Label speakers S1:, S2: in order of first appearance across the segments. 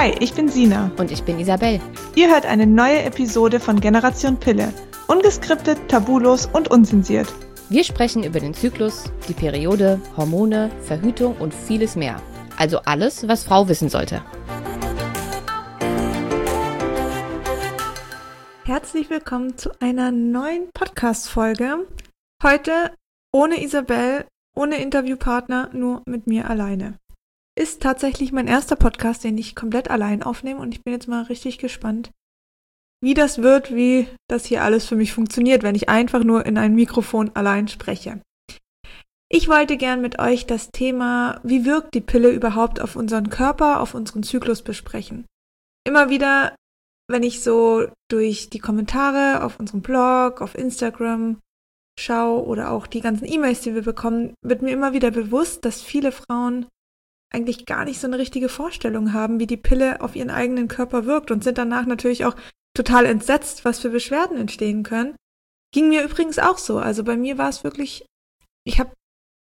S1: Hi, ich bin Sina.
S2: Und ich bin Isabel.
S1: Ihr hört eine neue Episode von Generation Pille. Ungeskriptet, tabulos und unzensiert.
S2: Wir sprechen über den Zyklus, die Periode, Hormone, Verhütung und vieles mehr. Also alles, was Frau wissen sollte.
S1: Herzlich willkommen zu einer neuen Podcast-Folge. Heute ohne Isabel, ohne Interviewpartner, nur mit mir alleine. Ist tatsächlich mein erster Podcast, den ich komplett allein aufnehme und ich bin jetzt mal richtig gespannt, wie das wird, wie das hier alles für mich funktioniert, wenn ich einfach nur in ein Mikrofon allein spreche. Ich wollte gern mit euch das Thema, wie wirkt die Pille überhaupt auf unseren Körper, auf unseren Zyklus besprechen. Immer wieder, wenn ich so durch die Kommentare auf unserem Blog, auf Instagram schaue oder auch die ganzen E-Mails, die wir bekommen, wird mir immer wieder bewusst, dass viele Frauen eigentlich gar nicht so eine richtige Vorstellung haben, wie die Pille auf ihren eigenen Körper wirkt und sind danach natürlich auch total entsetzt, was für Beschwerden entstehen können. Ging mir übrigens auch so. Also bei mir war es wirklich, ich habe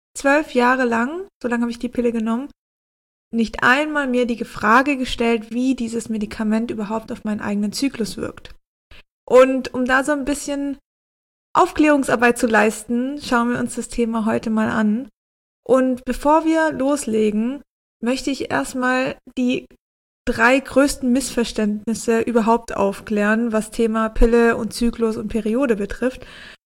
S1: 12 Jahre lang, so lange habe ich die Pille genommen, nicht einmal mir die Frage gestellt, wie dieses Medikament überhaupt auf meinen eigenen Zyklus wirkt. Und um da so ein bisschen Aufklärungsarbeit zu leisten, schauen wir uns das Thema heute mal an. Und bevor wir loslegen, möchte ich erstmal die 3 größten Missverständnisse überhaupt aufklären, was Thema Pille und Zyklus und Periode betrifft.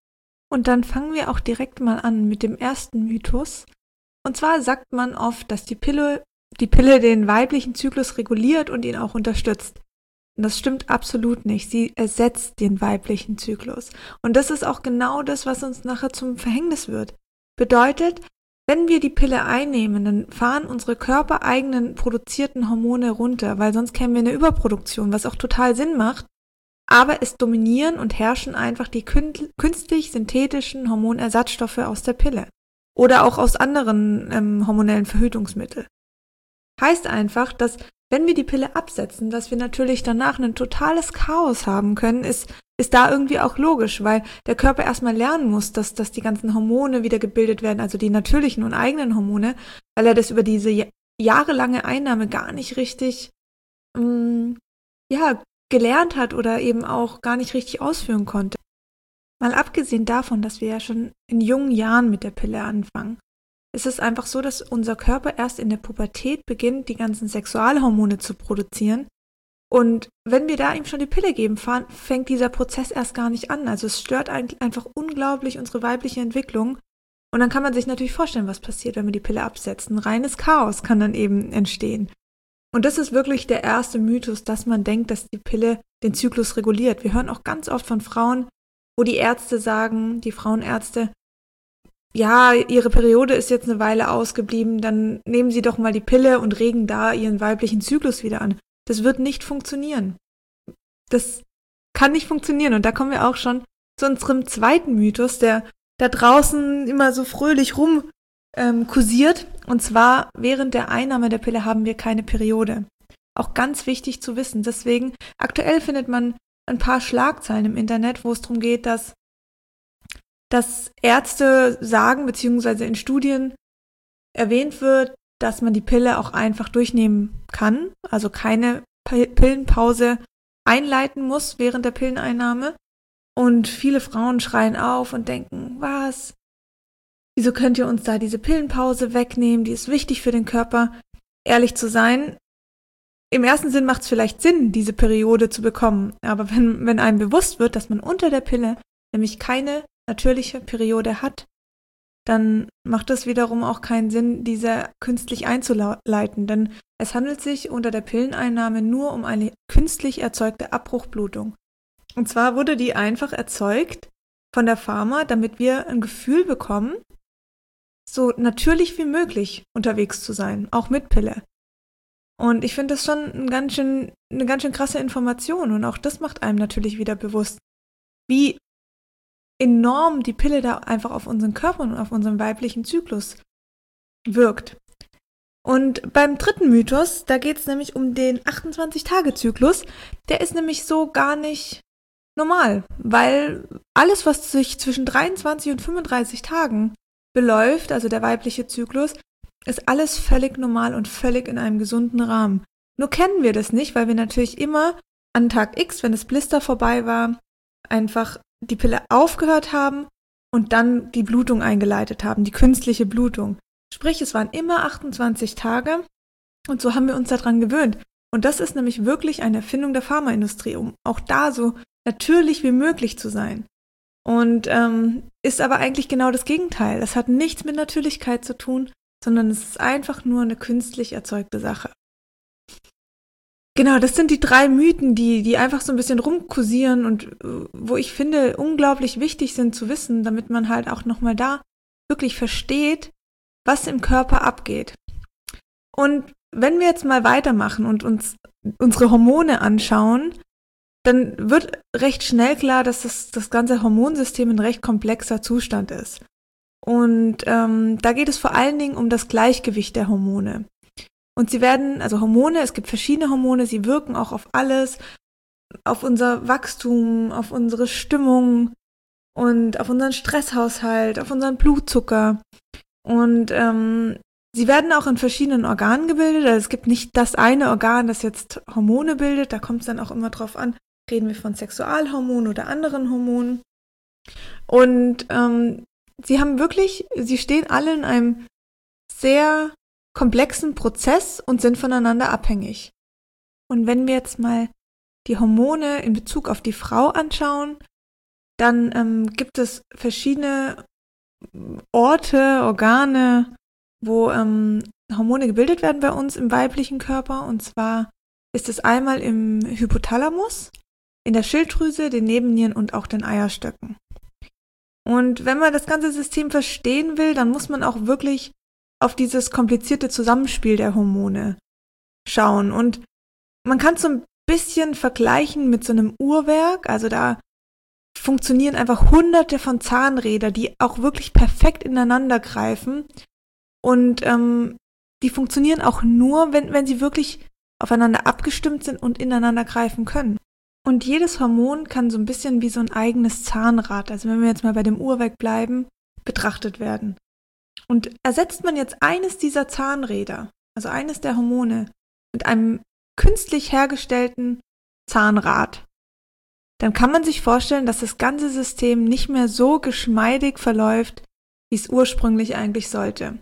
S1: Und dann fangen wir auch direkt mal an mit dem ersten Mythos. Und zwar sagt man oft, dass die Pille den weiblichen Zyklus reguliert und ihn auch unterstützt. Und das stimmt absolut nicht. Sie ersetzt den weiblichen Zyklus. Und das ist auch genau das, was uns nachher zum Verhängnis wird. Bedeutet, wenn wir die Pille einnehmen, dann fahren unsere körpereigenen produzierten Hormone runter, weil sonst kämen wir in eine Überproduktion, was auch total Sinn macht. Aber es dominieren und herrschen einfach die künstlich synthetischen Hormonersatzstoffe aus der Pille oder auch aus anderen hormonellen Verhütungsmitteln. Heißt einfach, dass wenn wir die Pille absetzen, dass wir natürlich danach ein totales Chaos haben können, ist da irgendwie auch logisch, weil der Körper erstmal lernen muss, dass die ganzen Hormone wieder gebildet werden, also die natürlichen und eigenen Hormone, weil er das über diese jahrelange Einnahme gar nicht richtig gelernt hat oder eben auch gar nicht richtig ausführen konnte. Mal abgesehen davon, dass wir ja schon in jungen Jahren mit der Pille anfangen, ist es einfach so, dass unser Körper erst in der Pubertät beginnt, die ganzen Sexualhormone zu produzieren. Und wenn wir da ihm schon die Pille geben, fängt dieser Prozess erst gar nicht an. Also es stört einfach unglaublich unsere weibliche Entwicklung. Und dann kann man sich natürlich vorstellen, was passiert, wenn wir die Pille absetzen. Reines Chaos kann dann eben entstehen. Und das ist wirklich der erste Mythos, dass man denkt, dass die Pille den Zyklus reguliert. Wir hören auch ganz oft von Frauen, wo die Ärzte sagen, die Frauenärzte, ja, ihre Periode ist jetzt eine Weile ausgeblieben, dann nehmen Sie doch mal die Pille und regen da Ihren weiblichen Zyklus wieder an. Das wird nicht funktionieren. Das kann nicht funktionieren. Und da kommen wir auch schon zu unserem zweiten Mythos, der da draußen immer so fröhlich kursiert. Und zwar, während der Einnahme der Pille haben wir keine Periode. Auch ganz wichtig zu wissen. Deswegen, aktuell findet man ein paar Schlagzeilen im Internet, wo es darum geht, dass Ärzte sagen, beziehungsweise in Studien erwähnt wird, dass man die Pille auch einfach durchnehmen kann, also keine Pillenpause einleiten muss während der Pilleneinnahme. Und viele Frauen schreien auf und denken, was? Wieso könnt ihr uns da diese Pillenpause wegnehmen? Die ist wichtig für den Körper. Ehrlich zu sein, im ersten Sinn macht es vielleicht Sinn, diese Periode zu bekommen. Aber wenn einem bewusst wird, dass man unter der Pille nämlich keine natürliche Periode hat, dann macht es wiederum auch keinen Sinn, diese künstlich einzuleiten, denn es handelt sich unter der Pilleneinnahme nur um eine künstlich erzeugte Abbruchblutung. Und zwar wurde die einfach erzeugt von der Pharma, damit wir ein Gefühl bekommen, so natürlich wie möglich unterwegs zu sein, auch mit Pille. Und ich finde das schon eine ganz schön krasse Information und auch das macht einem natürlich wieder bewusst, wie enorm die Pille da einfach auf unseren Körper und auf unseren weiblichen Zyklus wirkt. Und beim dritten Mythos, da geht es nämlich um den 28-Tage-Zyklus. Der ist nämlich so gar nicht normal, weil alles, was sich zwischen 23 und 35 Tagen beläuft, also der weibliche Zyklus, ist alles völlig normal und völlig in einem gesunden Rahmen. Nur kennen wir das nicht, weil wir natürlich immer an Tag X, wenn das Blister vorbei war, einfach die Pille aufgehört haben und dann die Blutung eingeleitet haben, die künstliche Blutung. Sprich, es waren immer 28 Tage und so haben wir uns daran gewöhnt. Und das ist nämlich wirklich eine Erfindung der Pharmaindustrie, um auch da so natürlich wie möglich zu sein. Und ist aber eigentlich genau das Gegenteil. Das hat nichts mit Natürlichkeit zu tun, sondern es ist einfach nur eine künstlich erzeugte Sache. Genau, das sind die 3 Mythen, die einfach so ein bisschen rumkursieren und wo ich finde, unglaublich wichtig sind zu wissen, damit man halt auch nochmal da wirklich versteht, was im Körper abgeht. Und wenn wir jetzt mal weitermachen und uns unsere Hormone anschauen, dann wird recht schnell klar, dass das ganze Hormonsystem ein recht komplexer Zustand ist. Und da geht es vor allen Dingen um das Gleichgewicht der Hormone. Und Hormone, es gibt verschiedene Hormone, sie wirken auch auf alles, auf unser Wachstum, auf unsere Stimmung und auf unseren Stresshaushalt, auf unseren Blutzucker. Und sie werden auch in verschiedenen Organen gebildet. Also es gibt nicht das eine Organ, das jetzt Hormone bildet. Da kommt es dann auch immer drauf an, reden wir von Sexualhormonen oder anderen Hormonen. Und sie stehen alle in einem sehr komplexen Prozess und sind voneinander abhängig. Und wenn wir jetzt mal die Hormone in Bezug auf die Frau anschauen, dann gibt es verschiedene Orte, Organe, wo Hormone gebildet werden bei uns im weiblichen Körper. Und zwar ist es einmal im Hypothalamus, in der Schilddrüse, den Nebennieren und auch den Eierstöcken. Und wenn man das ganze System verstehen will, dann muss man auch wirklich auf dieses komplizierte Zusammenspiel der Hormone schauen. Und man kann es so ein bisschen vergleichen mit so einem Uhrwerk. Also da funktionieren einfach hunderte von Zahnräder, die auch wirklich perfekt ineinander greifen. Und die funktionieren auch nur, wenn sie wirklich aufeinander abgestimmt sind und ineinander greifen können. Und jedes Hormon kann so ein bisschen wie so ein eigenes Zahnrad, also wenn wir jetzt mal bei dem Uhrwerk bleiben, betrachtet werden. Und ersetzt man jetzt eines dieser Zahnräder, also eines der Hormone, mit einem künstlich hergestellten Zahnrad, dann kann man sich vorstellen, dass das ganze System nicht mehr so geschmeidig verläuft, wie es ursprünglich eigentlich sollte.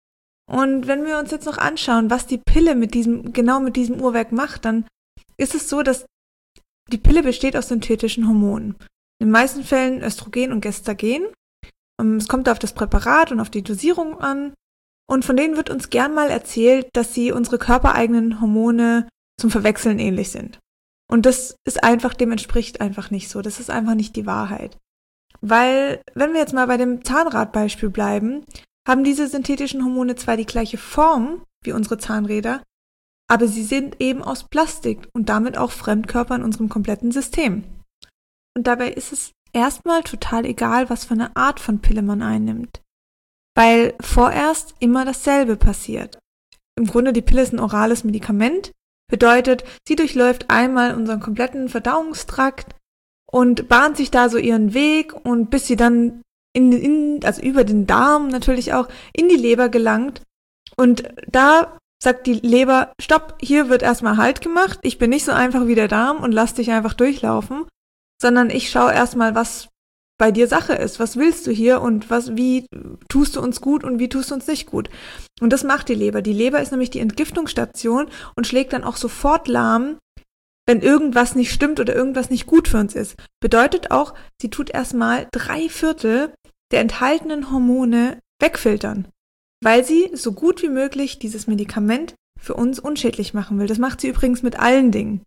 S1: Und wenn wir uns jetzt noch anschauen, was die Pille mit diesem Uhrwerk macht, dann ist es so, dass die Pille besteht aus synthetischen Hormonen. In den meisten Fällen Östrogen und Gestagen. Es kommt auf das Präparat und auf die Dosierung an. Und von denen wird uns gern mal erzählt, dass sie unsere körpereigenen Hormone zum Verwechseln ähnlich sind. Und dem entspricht einfach nicht so. Das ist einfach nicht die Wahrheit. Weil, wenn wir jetzt mal bei dem Zahnradbeispiel bleiben, haben diese synthetischen Hormone zwar die gleiche Form wie unsere Zahnräder, aber sie sind eben aus Plastik und damit auch Fremdkörper in unserem kompletten System. Und dabei ist es erstmal total egal, was für eine Art von Pille man einnimmt, weil vorerst immer dasselbe passiert. Im Grunde, die Pille ist ein orales Medikament, bedeutet, sie durchläuft einmal unseren kompletten Verdauungstrakt und bahnt sich da so ihren Weg und bis sie dann also über den Darm natürlich auch in die Leber gelangt. Und da sagt die Leber, stopp, hier wird erstmal Halt gemacht, ich bin nicht so einfach wie der Darm und lass dich einfach durchlaufen, sondern ich schaue erstmal, was bei dir Sache ist, was willst du hier und wie tust du uns gut und wie tust du uns nicht gut. Und das macht die Leber. Die Leber ist nämlich die Entgiftungsstation und schlägt dann auch sofort lahm, wenn irgendwas nicht stimmt oder irgendwas nicht gut für uns ist. Bedeutet auch, sie tut erstmal 3/4 der enthaltenen Hormone wegfiltern, weil sie so gut wie möglich dieses Medikament für uns unschädlich machen will. Das macht sie übrigens mit allen Dingen.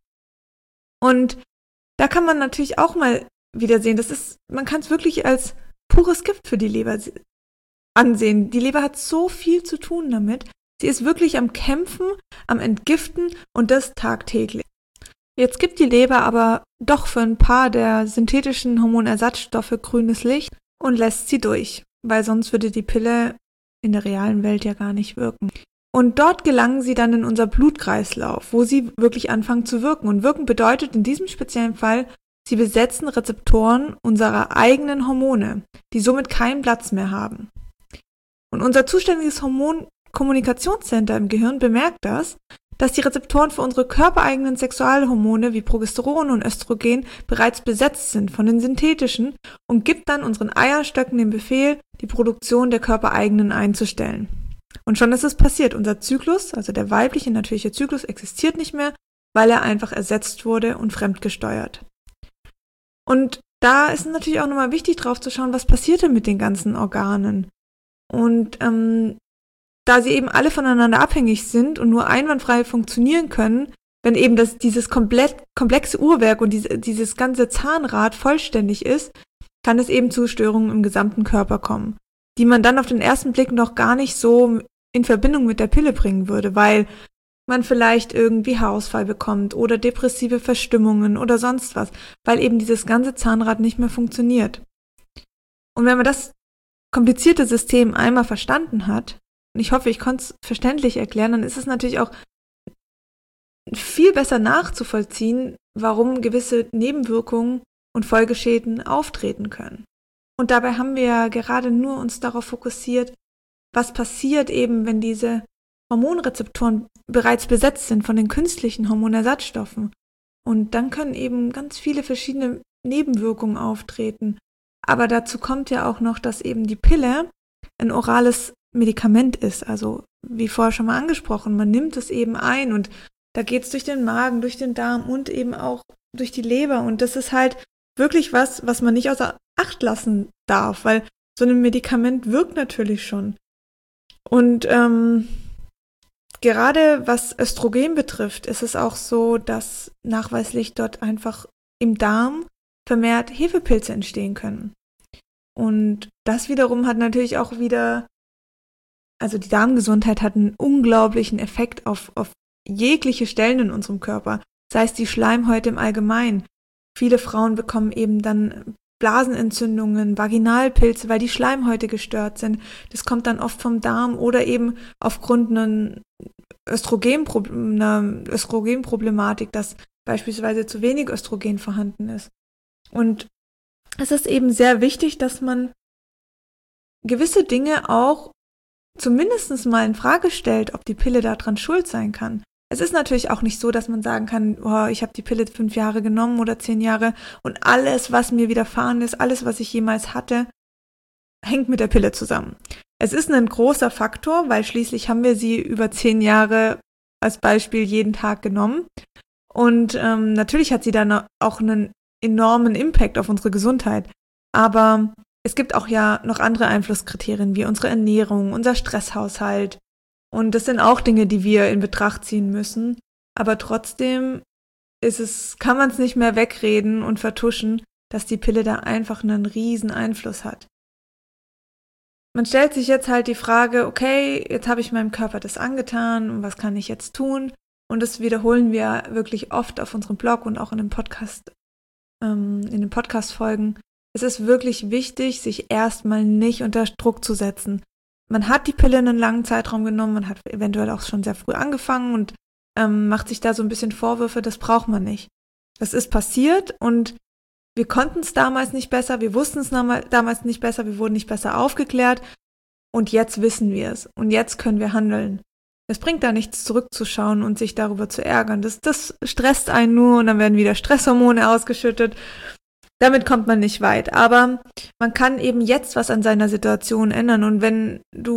S1: Und da kann man natürlich auch mal wieder sehen, man kann es wirklich als pures Gift für die Leber ansehen. Die Leber hat so viel zu tun damit. Sie ist wirklich am Kämpfen, am Entgiften und das tagtäglich. Jetzt gibt die Leber aber doch für ein paar der synthetischen Hormonersatzstoffe grünes Licht und lässt sie durch, weil sonst würde die Pille in der realen Welt ja gar nicht wirken. Und dort gelangen sie dann in unser Blutkreislauf, wo sie wirklich anfangen zu wirken. Und wirken bedeutet in diesem speziellen Fall, sie besetzen Rezeptoren unserer eigenen Hormone, die somit keinen Platz mehr haben. Und unser zuständiges Hormonkommunikationscenter im Gehirn bemerkt das, dass die Rezeptoren für unsere körpereigenen Sexualhormone wie Progesteron und Östrogen bereits besetzt sind von den synthetischen und gibt dann unseren Eierstöcken den Befehl, die Produktion der körpereigenen einzustellen. Und schon ist es passiert. Unser Zyklus, also der weibliche natürliche Zyklus, existiert nicht mehr, weil er einfach ersetzt wurde und fremdgesteuert. Und da ist natürlich auch nochmal wichtig drauf zu schauen, was passiert denn mit den ganzen Organen. Und da sie eben alle voneinander abhängig sind und nur einwandfrei funktionieren können, wenn eben dieses komplexe Uhrwerk und dieses ganze Zahnrad vollständig ist, kann es eben zu Störungen im gesamten Körper kommen, die man dann auf den ersten Blick noch gar nicht so in Verbindung mit der Pille bringen würde, weil man vielleicht irgendwie Haarausfall bekommt oder depressive Verstimmungen oder sonst was, weil eben dieses ganze Zahnrad nicht mehr funktioniert. Und wenn man das komplizierte System einmal verstanden hat, und ich hoffe, ich konnte es verständlich erklären, dann ist es natürlich auch viel besser nachzuvollziehen, warum gewisse Nebenwirkungen und Folgeschäden auftreten können. Und dabei haben wir ja gerade nur uns darauf fokussiert, was passiert eben, wenn diese Hormonrezeptoren bereits besetzt sind von den künstlichen Hormonersatzstoffen. Und dann können eben ganz viele verschiedene Nebenwirkungen auftreten. Aber dazu kommt ja auch noch, dass eben die Pille ein orales Medikament ist. Also wie vorher schon mal angesprochen, man nimmt es eben ein und da geht es durch den Magen, durch den Darm und eben auch durch die Leber. Und das ist halt wirklich was man nicht außer Acht lassen darf, weil so ein Medikament wirkt natürlich schon. Und gerade was Östrogen betrifft, ist es auch so, dass nachweislich dort einfach im Darm vermehrt Hefepilze entstehen können. Und das wiederum hat natürlich auch wieder, also die Darmgesundheit hat einen unglaublichen Effekt auf jegliche Stellen in unserem Körper, sei es die Schleimhäute im Allgemeinen. Viele Frauen bekommen eben dann Blasenentzündungen, Vaginalpilze, weil die Schleimhäute gestört sind. Das kommt dann oft vom Darm oder eben aufgrund einer Östrogenproblematik, dass beispielsweise zu wenig Östrogen vorhanden ist. Und es ist eben sehr wichtig, dass man gewisse Dinge auch zumindest mal in Frage stellt, ob die Pille daran schuld sein kann. Es ist natürlich auch nicht so, dass man sagen kann, oh, ich habe die Pille 5 Jahre genommen oder 10 Jahre und alles, was mir widerfahren ist, alles, was ich jemals hatte, hängt mit der Pille zusammen. Es ist ein großer Faktor, weil schließlich haben wir sie über 10 Jahre als Beispiel jeden Tag genommen. Und natürlich hat sie dann auch einen enormen Impact auf unsere Gesundheit. Aber es gibt auch ja noch andere Einflusskriterien wie unsere Ernährung, unser Stresshaushalt. Und das sind auch Dinge, die wir in Betracht ziehen müssen. Aber trotzdem kann man es nicht mehr wegreden und vertuschen, dass die Pille da einfach einen riesen Einfluss hat. Man stellt sich jetzt halt die Frage, okay, jetzt habe ich meinem Körper das angetan und was kann ich jetzt tun? Und das wiederholen wir wirklich oft auf unserem Blog und auch in den Podcast-Folgen. Es ist wirklich wichtig, sich erstmal nicht unter Druck zu setzen. Man hat die Pille in einen langen Zeitraum genommen, man hat eventuell auch schon sehr früh angefangen und macht sich da so ein bisschen Vorwürfe, das braucht man nicht. Das ist passiert und wir konnten es damals nicht besser, wir wussten es damals nicht besser, wir wurden nicht besser aufgeklärt und jetzt wissen wir es und jetzt können wir handeln. Es bringt da nichts zurückzuschauen und sich darüber zu ärgern. Das stresst einen nur und dann werden wieder Stresshormone ausgeschüttet. Damit kommt man nicht weit, aber man kann eben jetzt was an seiner Situation ändern und wenn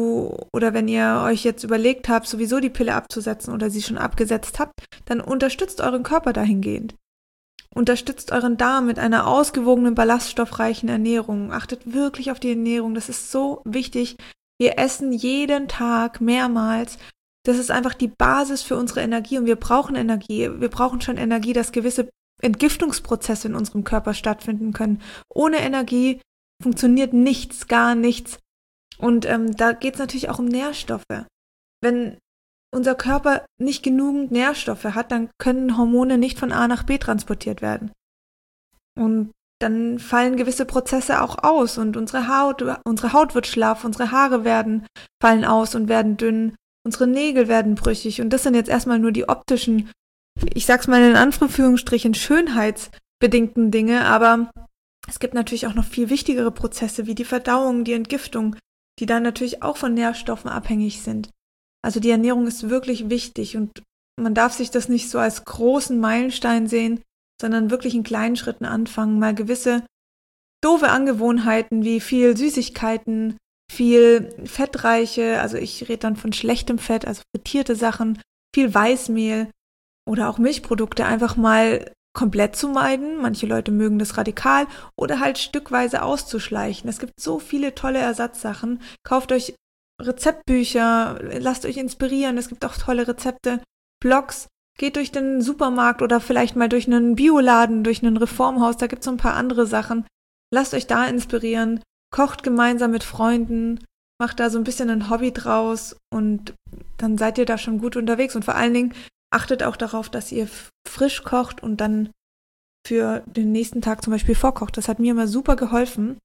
S1: ihr euch jetzt überlegt habt, sowieso die Pille abzusetzen oder sie schon abgesetzt habt, dann unterstützt euren Körper dahingehend. Unterstützt euren Darm mit einer ausgewogenen, ballaststoffreichen Ernährung. Achtet wirklich auf die Ernährung, das ist so wichtig. Wir essen jeden Tag mehrmals. Das ist einfach die Basis für unsere Energie und wir brauchen Energie. Wir brauchen schon Energie, dass gewisse Entgiftungsprozesse in unserem Körper stattfinden können. Ohne Energie funktioniert nichts, gar nichts. Und da geht es natürlich auch um Nährstoffe. Wenn unser Körper nicht genügend Nährstoffe hat, dann können Hormone nicht von A nach B transportiert werden. Und dann fallen gewisse Prozesse auch aus und unsere Haut wird schlaff, unsere Haare fallen aus und werden dünn, unsere Nägel werden brüchig. Und das sind jetzt erstmal nur die optischen, ich sag's mal in Anführungsstrichen, schönheitsbedingten Dinge, aber es gibt natürlich auch noch viel wichtigere Prozesse wie die Verdauung, die Entgiftung, die dann natürlich auch von Nährstoffen abhängig sind. Also die Ernährung ist wirklich wichtig und man darf sich das nicht so als großen Meilenstein sehen, sondern wirklich in kleinen Schritten anfangen, mal gewisse doofe Angewohnheiten wie viel Süßigkeiten, viel fettreiche, also ich rede dann von schlechtem Fett, also frittierte Sachen, viel Weißmehl oder auch Milchprodukte einfach mal komplett zu meiden. Manche Leute mögen das radikal oder halt stückweise auszuschleichen. Es gibt so viele tolle Ersatzsachen. Kauft euch Rezeptbücher, lasst euch inspirieren. Es gibt auch tolle Rezepte, Blogs. Geht durch den Supermarkt oder vielleicht mal durch einen Bioladen, durch ein Reformhaus. Da gibt es so ein paar andere Sachen. Lasst euch da inspirieren. Kocht gemeinsam mit Freunden. Macht da so ein bisschen ein Hobby draus und dann seid ihr da schon gut unterwegs. Und vor allen Dingen achtet auch darauf, dass ihr frisch kocht und dann für den nächsten Tag zum Beispiel vorkocht. Das hat mir immer super geholfen,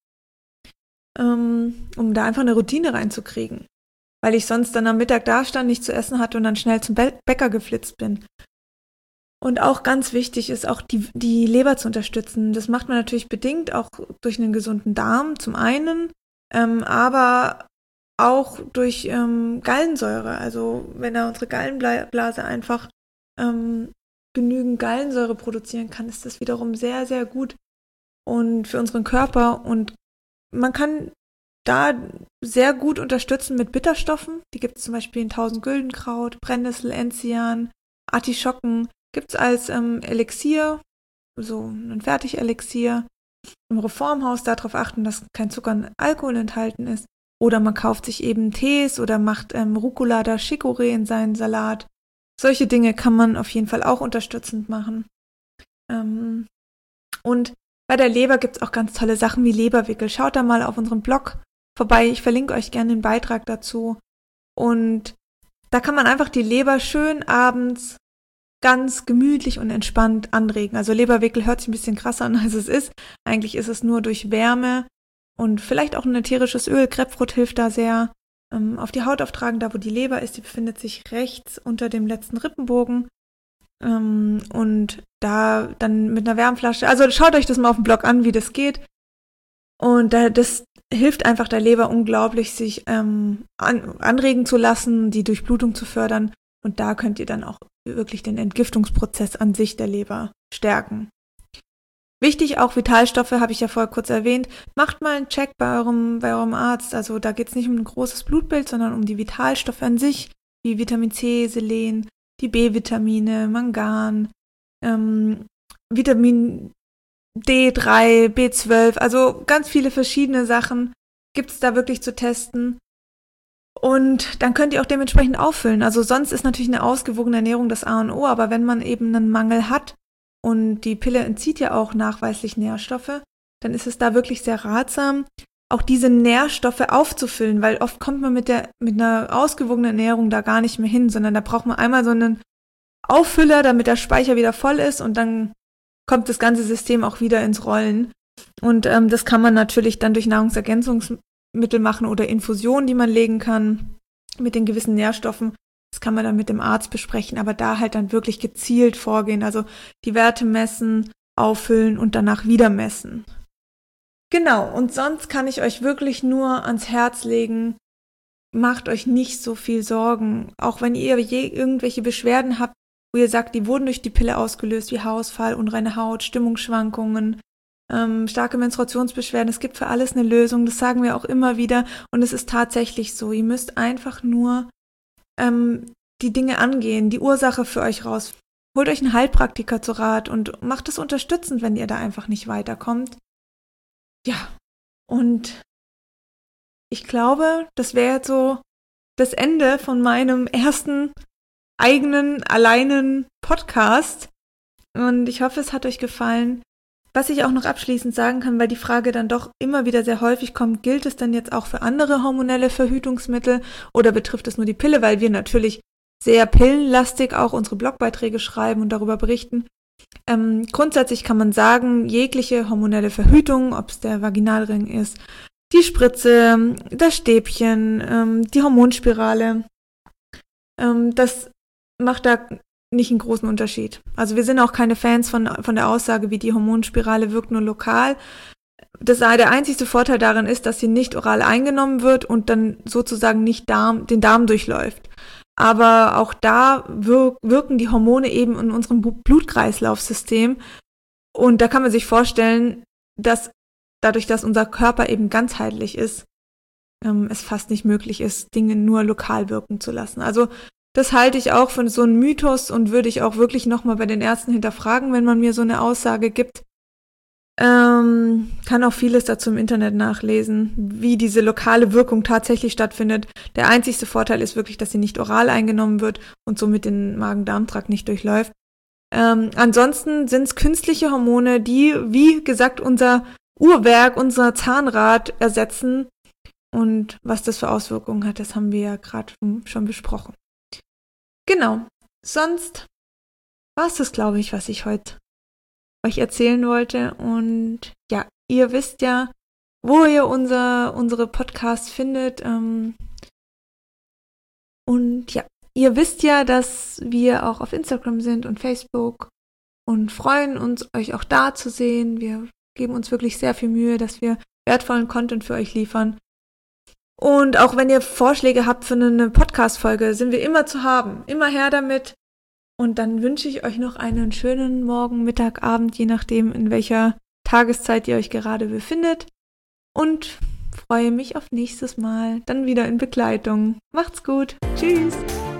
S1: um da einfach eine Routine reinzukriegen. Weil ich sonst dann am Mittag da stand, nichts zu essen hatte und dann schnell zum Bäcker geflitzt bin. Und auch ganz wichtig ist auch die Leber zu unterstützen. Das macht man natürlich bedingt auch durch einen gesunden Darm zum einen, aber auch durch Gallensäure. Also wenn unsere Gallenblase einfach genügend Gallensäure produzieren kann, ist das wiederum sehr, sehr gut und für unseren Körper. Und man kann da sehr gut unterstützen mit Bitterstoffen. Die gibt es zum Beispiel in 1000-Güldenkraut, Brennnessel, Enzian, Artischocken. Gibt es als Elixier, so ein Fertigelixier. Im Reformhaus darauf achten, dass kein Zucker und Alkohol enthalten ist. Oder man kauft sich eben Tees oder macht Rucola oder Chicorée in seinen Salat. Solche Dinge kann man auf jeden Fall auch unterstützend machen. Und bei der Leber gibt es auch ganz tolle Sachen wie Leberwickel. Schaut da mal auf unserem Blog vorbei. Ich verlinke euch gerne den Beitrag dazu. Und da kann man einfach die Leber schön abends ganz gemütlich und entspannt anregen. Also Leberwickel hört sich ein bisschen krasser an, als es ist. Eigentlich ist es nur durch Wärme und vielleicht auch ein ätherisches Öl. Grapefruit hilft da sehr. Auf die Haut auftragen, da wo die Leber ist, die befindet sich rechts unter dem letzten Rippenbogen. Und da dann mit einer Wärmflasche, also schaut euch das mal auf dem Blog an, wie das geht. Und das hilft einfach der Leber unglaublich, sich anregen zu lassen, die Durchblutung zu fördern. Und da könnt ihr dann auch wirklich den Entgiftungsprozess an sich der Leber stärken. Wichtig auch Vitalstoffe, habe ich ja vorher kurz erwähnt. Macht mal einen Check bei eurem Arzt. Also da geht es nicht um ein großes Blutbild, sondern um die Vitalstoffe an sich, wie Vitamin C, Selen, die B-Vitamine, Mangan, Vitamin D3, B12, also ganz viele verschiedene Sachen gibt es da wirklich zu testen. Und dann könnt ihr auch dementsprechend auffüllen. Also sonst ist natürlich eine ausgewogene Ernährung das A und O, aber wenn man eben einen Mangel hat, und die Pille entzieht ja auch nachweislich Nährstoffe, dann ist es da wirklich sehr ratsam, auch diese Nährstoffe aufzufüllen, weil oft kommt man mit einer ausgewogenen Ernährung da gar nicht mehr hin, sondern da braucht man einmal so einen Auffüller, damit der Speicher wieder voll ist und dann kommt das ganze System auch wieder ins Rollen. Und das kann man natürlich dann durch Nahrungsergänzungsmittel machen oder Infusionen, die man legen kann mit den gewissen Nährstoffen. Das kann man dann mit dem Arzt besprechen, aber da halt dann wirklich gezielt vorgehen, also die Werte messen, auffüllen und danach wieder messen. Genau, und sonst kann ich euch wirklich nur ans Herz legen, macht euch nicht so viel Sorgen, auch wenn ihr irgendwelche Beschwerden habt, wo ihr sagt, die wurden durch die Pille ausgelöst, wie Haarausfall, unreine Haut, Stimmungsschwankungen, starke Menstruationsbeschwerden. Es gibt für alles eine Lösung, das sagen wir auch immer wieder und es ist tatsächlich so. Ihr müsst einfach nur die Dinge angehen, die Ursache für euch raus. Holt euch einen Heilpraktiker zu Rat und macht es unterstützend, wenn ihr da einfach nicht weiterkommt. Ja, und ich glaube, das wäre jetzt so das Ende von meinem ersten eigenen, alleinen Podcast. Und ich hoffe, es hat euch gefallen. Was ich auch noch abschließend sagen kann, weil die Frage dann doch immer wieder sehr häufig kommt, gilt es denn jetzt auch für andere hormonelle Verhütungsmittel oder betrifft es nur die Pille, weil wir natürlich sehr pillenlastig auch unsere Blogbeiträge schreiben und darüber berichten. Grundsätzlich kann man sagen, jegliche hormonelle Verhütung, ob es der Vaginalring ist, die Spritze, das Stäbchen, die Hormonspirale, das macht da nicht einen großen Unterschied. Also wir sind auch keine Fans von der Aussage, wie die Hormonspirale wirkt nur lokal. Der einzigste Vorteil darin ist, dass sie nicht oral eingenommen wird und dann sozusagen nicht den Darm durchläuft. Aber auch da wirken die Hormone eben in unserem Blutkreislaufsystem. Und da kann man sich vorstellen, dass dadurch, dass unser Körper eben ganzheitlich ist, es fast nicht möglich ist, Dinge nur lokal wirken zu lassen. Also das halte ich auch für so einen Mythos und würde ich auch wirklich nochmal bei den Ärzten hinterfragen, wenn man mir so eine Aussage gibt. Kann auch vieles dazu im Internet nachlesen, wie diese lokale Wirkung tatsächlich stattfindet. Der einzigste Vorteil ist wirklich, dass sie nicht oral eingenommen wird und somit den Magen-Darm-Trakt nicht durchläuft. Ansonsten sind es künstliche Hormone, die, wie gesagt, unser Uhrwerk, unser Zahnrad ersetzen. Und was das für Auswirkungen hat, das haben wir ja gerade schon besprochen. Genau, sonst war es das, glaube ich, was ich heute euch erzählen wollte. Und ja, ihr wisst ja, wo ihr unsere Podcasts findet. Und ja, ihr wisst ja, dass wir auch auf Instagram sind und Facebook und freuen uns, euch auch da zu sehen. Wir geben uns wirklich sehr viel Mühe, dass wir wertvollen Content für euch liefern. Und auch wenn ihr Vorschläge habt für eine Podcast-Folge, sind wir immer zu haben. Immer her damit. Und dann wünsche ich euch noch einen schönen Morgen, Mittag, Abend, je nachdem, in welcher Tageszeit ihr euch gerade befindet. Und freue mich auf nächstes Mal. Dann wieder in Begleitung. Macht's gut. Tschüss.